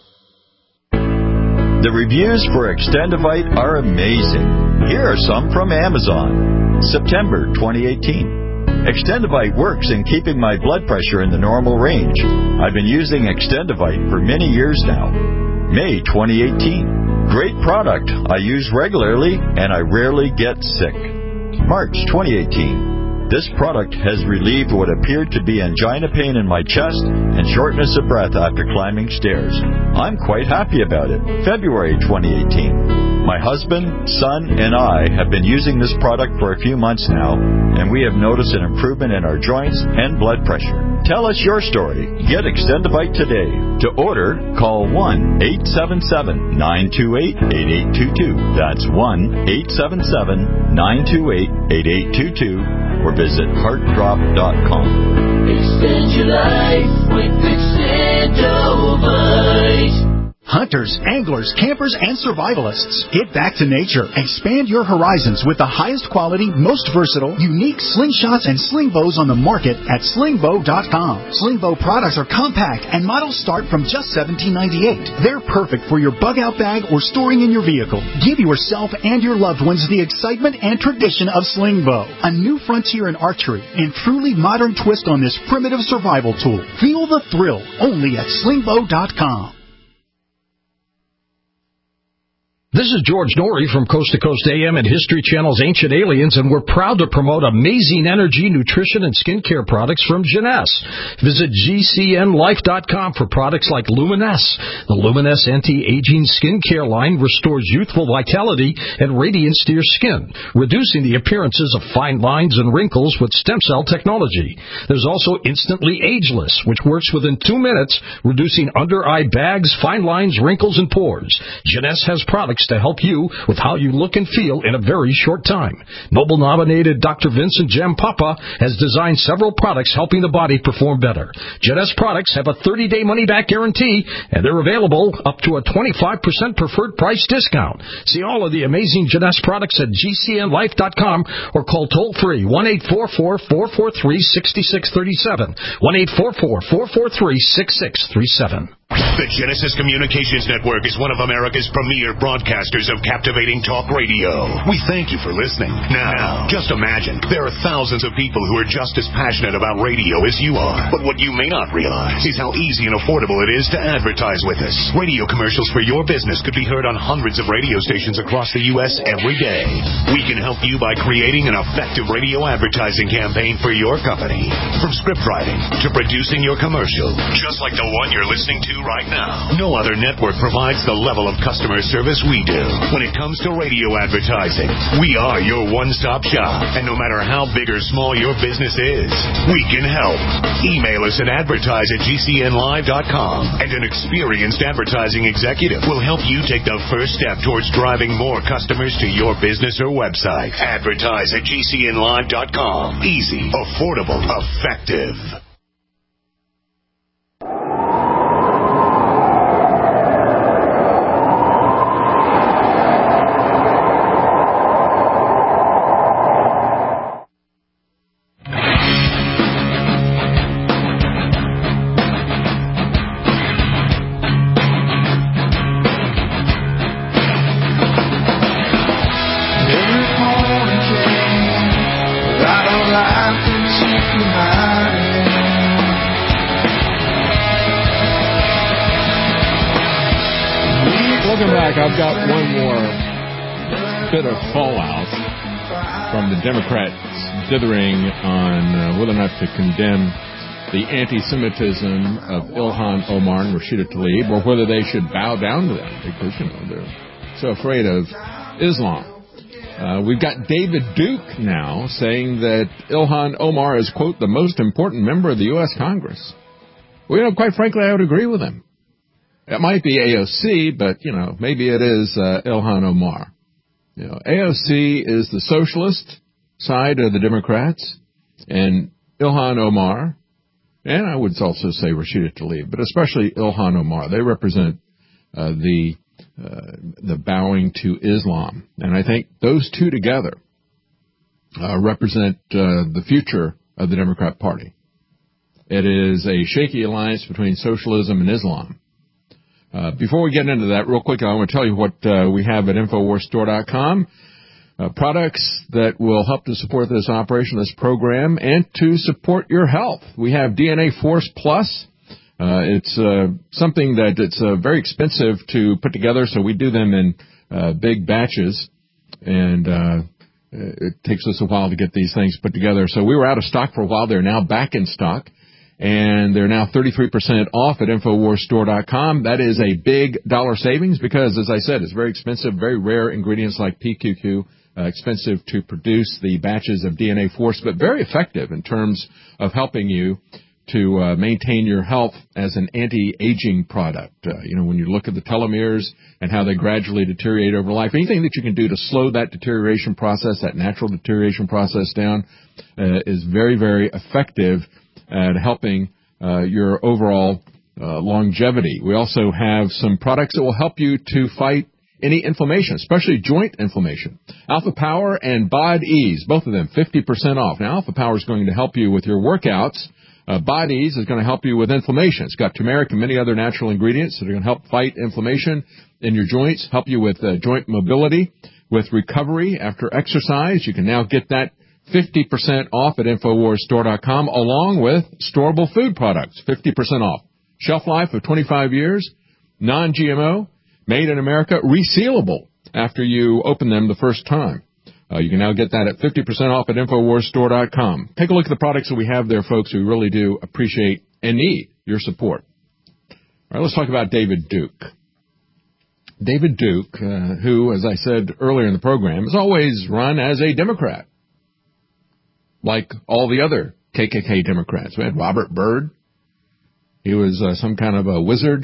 Speaker 10: The reviews for Extendivite are amazing. Here are some from Amazon. September twenty eighteen. Extendivite works in keeping my blood pressure in the normal range. I've been using Extendivite for many years now. May twenty eighteen. Great product. I use regularly and I rarely get sick. March twenty eighteen. This product has relieved what appeared to be angina pain in my chest and shortness of breath after climbing stairs. I'm quite happy about it. February twenty eighteen. My husband, son, and I have been using this product for a few months now, and we have noticed an improvement in our joints and blood pressure. Tell us your story. Get Extendivite today. To order, call one eight seven seven, nine two eight, eight eight two two. That's one eight seven seven, nine two eight, eight eight two two, or visit heart drop dot com.
Speaker 19: Extend your life with Extendivite.
Speaker 20: Hunters, anglers, campers, and survivalists. Get back to nature. Expand your horizons with the highest quality, most versatile, unique slingshots and sling bows on the market at sling bow dot com. Sling bow products are compact and models start from just seventeen ninety-eight. They're perfect for your bug-out bag or storing in your vehicle. Give yourself and your loved ones the excitement and tradition of sling bow. A new frontier in archery and truly modern twist on this primitive survival tool. Feel the thrill only at sling bow dot com.
Speaker 11: This is George Norrie from Coast to Coast A M and History Channel's Ancient Aliens, and we're proud to promote amazing energy, nutrition, and skincare products from Jeunesse. Visit G C N life dot com for products like Luminesse. The Luminesse anti-aging skincare line restores youthful vitality and radiance to your skin, reducing the appearances of fine lines and wrinkles with stem cell technology. There's also Instantly Ageless, which works within two minutes, reducing under-eye bags, fine lines, wrinkles, and pores. Jeunesse has products to help you with how you look and feel in a very short time. Nobel-nominated Doctor Vincent Jampapa has designed several products helping the body perform better. Jeunesse products have a thirty-day money-back guarantee, and they're available up to a twenty-five percent preferred price discount. See all of the amazing Jeunesse products at G C N life dot com or call toll-free one eight four four, four four three, six six three seven, one eight four four, four four three, six six three seven.
Speaker 8: The Genesis Communications Network is one of America's premier broadcasters of captivating talk radio. We thank you for listening. Now, just imagine, there are thousands of people who are just as passionate about radio as you are. But what you may not realize is how easy and affordable it is to advertise with us. Radio commercials for your business could be heard on hundreds of radio stations across the U S every day. We can help you by creating an effective radio advertising campaign for your company. From script writing to producing your commercial, just like the one you're listening to right now. No other network provides the level of customer service we do. When it comes to radio advertising, we are your one-stop shop. And no matter how big or small your business is, we can help. Email us at advertise at G C N live dot com, and an experienced advertising executive will help you take the first step towards driving more customers to your business or website. Advertise at G C N live dot com. Easy, affordable, effective.
Speaker 2: I've got one more bit of fallout from the Democrats dithering on uh, whether or not to condemn the anti-Semitism of Ilhan Omar and Rashida Tlaib, or whether they should bow down to them because, you know, they're so afraid of Islam. Uh, we've got David Duke now saying that Ilhan Omar is, quote, the most important member of the U S Congress. Well, you know, quite frankly, I would agree with him. It might be A O C, but, you know, maybe it is uh, Ilhan Omar. You know, A O C is the socialist side of the Democrats, and Ilhan Omar, and I would also say Rashida Tlaib, but especially Ilhan Omar, they represent uh, the uh, the bowing to Islam. And I think those two together uh, represent uh, the future of the Democrat Party. It is a shaky alliance between socialism and Islam. Uh, before we get into that, real quick, I want to tell you what uh, we have at Infowars Store dot com. Uh, products that will help to support this operation, this program, and to support your health. We have D N A Force Plus. Uh, it's uh, something that it's uh, very expensive to put together, so we do them in uh, big batches, and uh, it takes us a while to get these things put together. So we were out of stock for a while. They're now back in stock. and they're now thirty-three percent off at Infowars Store dot com. That is a big dollar savings because, as I said, it's very expensive, very rare ingredients like P Q Q, uh, expensive to produce the batches of D N A Force, but very effective in terms of helping you to uh, maintain your health as an anti-aging product. Uh, you know, when you look at the telomeres and how they gradually deteriorate over life, anything that you can do to slow that deterioration process, that natural deterioration process down, uh, is very, very effective at helping uh, your overall uh, longevity. We also have some products that will help you to fight any inflammation, especially joint inflammation. Alpha Power and Bod Ease, both of them fifty percent off. Now, Alpha Power is going to help you with your workouts. Uh, Bod Ease is going to help you with inflammation. It's got turmeric and many other natural ingredients that are going to help fight inflammation in your joints, help you with uh, joint mobility, with recovery after exercise. You can now get that fifty percent off at Infowars Store dot com, along with storable food products, fifty percent off. Shelf life of twenty-five years, non-G M O, made in America, resealable after you open them the first time. Uh, you can now get that at fifty percent off at Infowars Store dot com. Take a look at the products that we have there, folks. We really do appreciate and need your support. All right, let's talk about David Duke. David Duke, uh, who, as I said earlier in the program, has always run as a Democrat, like all the other K K K Democrats. We had Robert Byrd. He was uh, some kind of a wizard.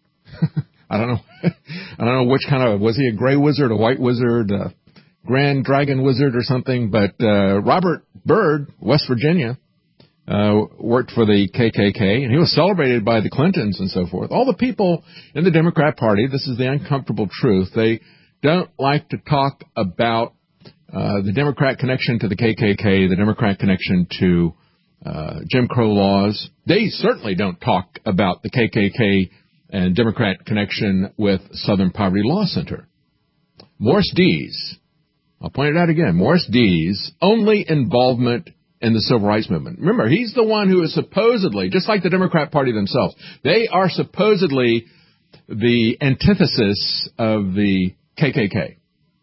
Speaker 2: I don't know. I don't know which kind of, was he a gray wizard, a white wizard, a Grand Dragon Wizard or something, but uh, Robert Byrd, West Virginia, uh, worked for the K K K, and he was celebrated by the Clintons and so forth. All the people in the Democrat Party, this is the uncomfortable truth, they don't like to talk about uh, the Democrat connection to the K K K, the Democrat connection to uh, Jim Crow laws. They certainly don't talk about the K K K and Democrat connection with Southern Poverty Law Center. Morris Dees, I'll point it out again, Morris Dees' only involvement in the civil rights movement. Remember, he's the one who is supposedly, just like the Democrat Party themselves, they are supposedly the antithesis of the K K K.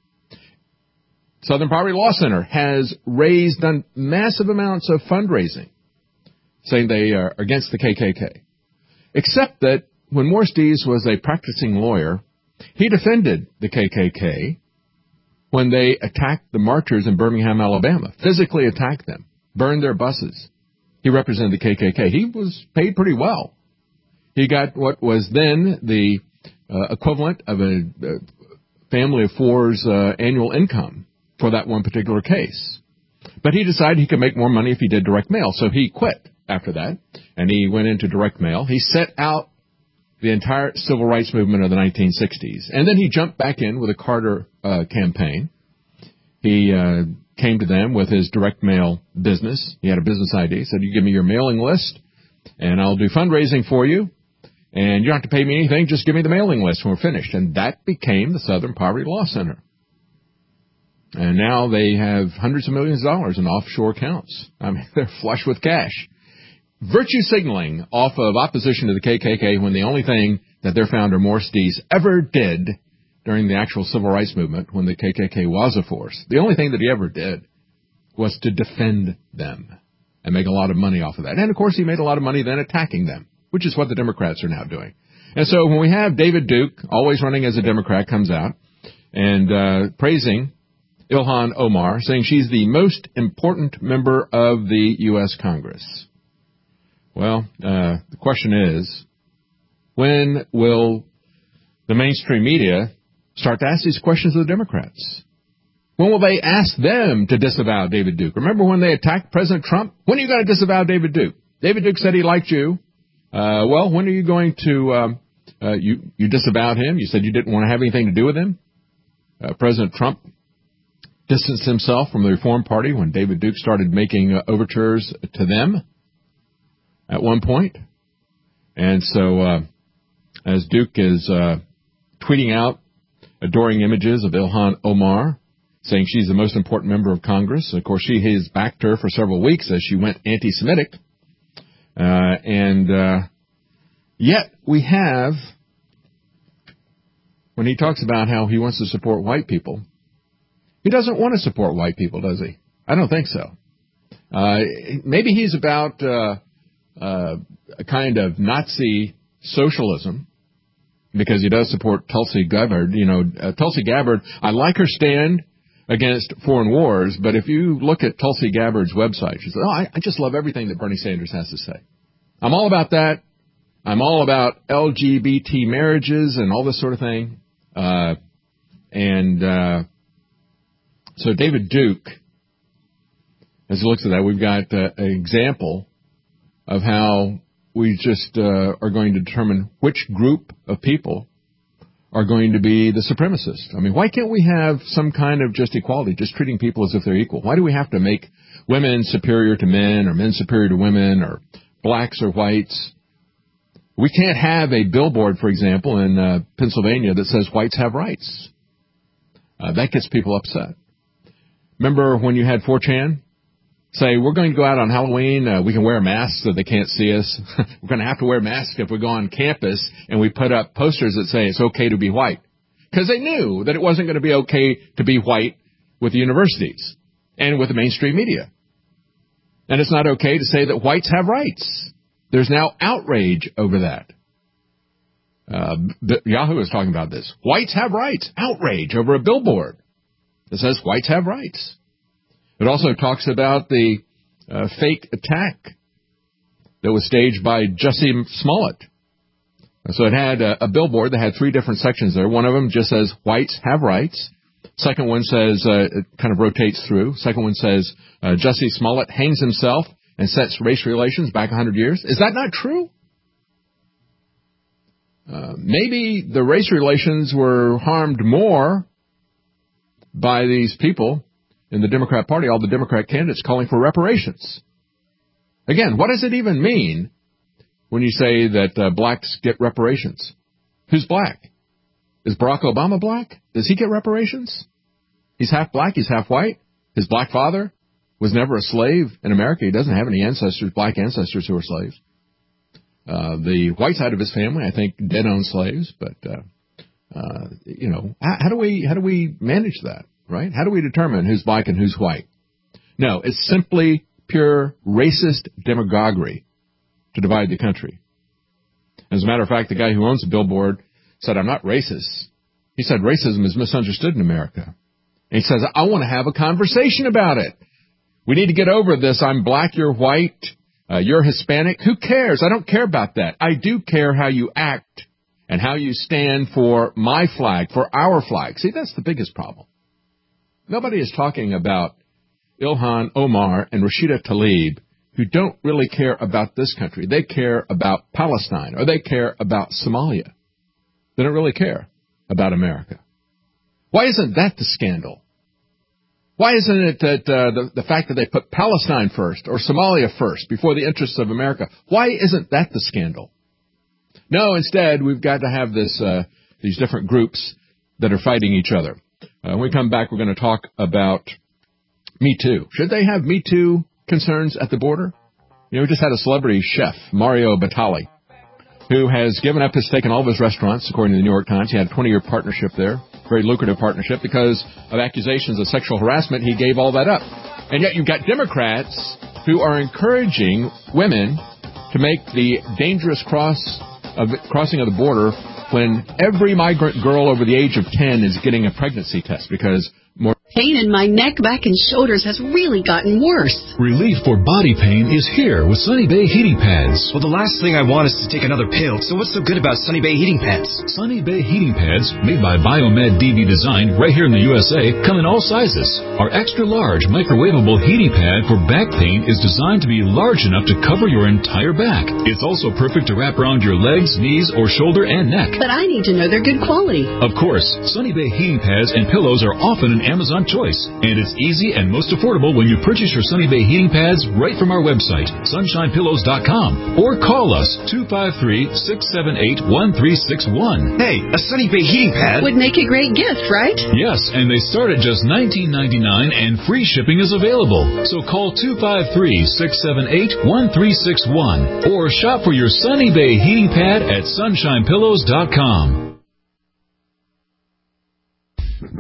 Speaker 2: Southern Poverty Law Center has raised done massive amounts of fundraising, saying they are against the K K K. Except that when Morris Dees was a practicing lawyer, he defended the K K K when they attacked the marchers in Birmingham, Alabama, physically attacked them, burned their buses. He represented the K K K. He was paid pretty well. He got what was then the uh, equivalent of a, a family of four's uh, annual income for that one particular case. But he decided he could make more money if he did direct mail, so he quit after that, and he went into direct mail. He set out the entire civil rights movement of the nineteen sixties. And then he jumped back in with a Carter uh, campaign. He uh, came to them with his direct mail business. He had a business idea. He said, you give me your mailing list, and I'll do fundraising for you. And you don't have to pay me anything. Just give me the mailing list when we're finished. And that became the Southern Poverty Law Center. And now they have hundreds of millions of dollars in offshore accounts. I mean, they're flush with cash. Virtue signaling off of opposition to the K K K when the only thing that their founder, Morris Dees, ever did during the actual civil rights movement when the K K K was a force, the only thing that he ever did was to defend them and make a lot of money off of that. And, of course, he made a lot of money then attacking them, which is what the Democrats are now doing. And so when we have David Duke, always running as a Democrat, comes out and uh, praising Ilhan Omar, saying she's the most important member of the U S Congress. Well, uh, the question is, when will the mainstream media start to ask these questions of the Democrats? When will they ask them to disavow David Duke? Remember when they attacked President Trump? When are you going to disavow David Duke? David Duke said he liked you. Uh, well, when are you going to, um, uh, you, you disavowed him. You said you didn't want to have anything to do with him. Uh, President Trump distanced himself from the Reform Party when David Duke started making uh, overtures to them at one point. And so uh, as Duke is uh, tweeting out adoring images of Ilhan Omar, saying she's the most important member of Congress. Of course, she has backed her for several weeks as she went anti-Semitic. Uh, and uh, yet we have, when he talks about how he wants to support white people, he doesn't want to support white people, does he? I don't think so. Uh, maybe he's about uh, uh, a kind of Nazi socialism, because he does support Tulsi Gabbard. You know, uh, Tulsi Gabbard, I like her stand against foreign wars, but if you look at Tulsi Gabbard's website, she says, oh, I, I just love everything that Bernie Sanders has to say. I'm all about that. I'm all about L G B T marriages and all this sort of thing. Uh, and uh, so David Duke, as he looks at that, we've got uh, an example of how we just uh, are going to determine which group of people are going to be the supremacists. I mean, why can't we have some kind of just equality, just treating people as if they're equal? Why do we have to make women superior to men or men superior to women or blacks or whites? We can't have a billboard, for example, in uh, Pennsylvania that says whites have rights. Uh, that gets people upset. Remember when you had four chan? Say, we're going to go out on Halloween, uh, we can wear masks so they can't see us. We're going to have to wear masks if we go on campus and we put up posters that say it's okay to be white. Because they knew that it wasn't going to be okay to be white with the universities and with the mainstream media. And it's not okay to say that whites have rights. There's now outrage over that. Uh, Yahoo is talking about this. Whites have rights. Outrage over a billboard that says whites have rights. It also talks about the uh, fake attack that was staged by Jussie Smollett. So it had a, a billboard that had three different sections there. One of them just says, whites have rights. Second one says, uh, it kind of rotates through. Second one says, uh, Jussie Smollett hangs himself and sets race relations back one hundred years. Is that not true? Uh, maybe the race relations were harmed more by these people in the Democrat Party, all the Democrat candidates calling for reparations. Again, what does it even mean when you say that uh, blacks get reparations? Who's black? Is Barack Obama black? Does he get reparations? He's half black, he's half white. His black father was never a slave in America. He doesn't have any ancestors, black ancestors who are slaves. Uh, the white side of his family, I think, did own slaves, but, uh, uh, you know, how, how do we, how do we manage that? Right? How do we determine who's black and who's white? No, it's simply pure racist demagoguery to divide the country. As a matter of fact, the guy who owns the billboard said, I'm not racist. He said racism is misunderstood in America. And he says, I want to have a conversation about it. We need to get over this. I'm black, you're white, uh, you're Hispanic. Who cares? I don't care about that. I do care how you act and how you stand for my flag, for our flag. See, that's the biggest problem. Nobody is talking about Ilhan Omar and Rashida Tlaib, who don't really care about this country. They care about Palestine, or they care about Somalia. They don't really care about America. Why isn't that the scandal? Why isn't it that uh, the, the fact that they put Palestine first or Somalia first before the interests of America, why isn't that the scandal? No, instead, we've got to have this uh, these different groups that are fighting each other. Uh, when we come back, we're going to talk about Me Too. Should they have Me Too concerns at the border? You know, we just had a celebrity chef, Mario Batali, who has given up his stake in all of his restaurants, according to the New York Times. He had a twenty-year partnership there, very lucrative partnership. Because of accusations of sexual harassment, he gave all that up. And yet you've got Democrats who are encouraging women to make the dangerous cross of crossing of the border when every migrant girl over the age of ten is getting a pregnancy test because more
Speaker 21: pain in my neck, back, and shoulders has really gotten worse.
Speaker 22: Relief for body pain is here with Sunny Bay Heating Pads.
Speaker 23: Well, the last thing I want is to take another pill, so what's so good about Sunny Bay Heating Pads?
Speaker 22: Sunny Bay Heating Pads, made by Biomed D V Design right here in the U S A, come in all sizes. Our extra-large microwavable heating pad for back pain is designed to be large enough to cover your entire back. It's also perfect to wrap around your legs, knees, or shoulder and neck.
Speaker 21: But I need to know they're good quality.
Speaker 22: Of course, Sunny Bay Heating Pads and pillows are often an Amazon choice, and it's easy and most affordable when you purchase your Sunny Bay Heating Pads right from our website, sunshine pillows dot com, or call us two five three, six seven eight, one three six one.
Speaker 23: Hey, a Sunny Bay Heating Pad
Speaker 21: would make a great gift, right?
Speaker 22: Yes, and they start at just nineteen ninety-nine and free shipping is available. So call two five three, six seven eight, one three six one or shop for your Sunny Bay Heating Pad at sunshine pillows dot com.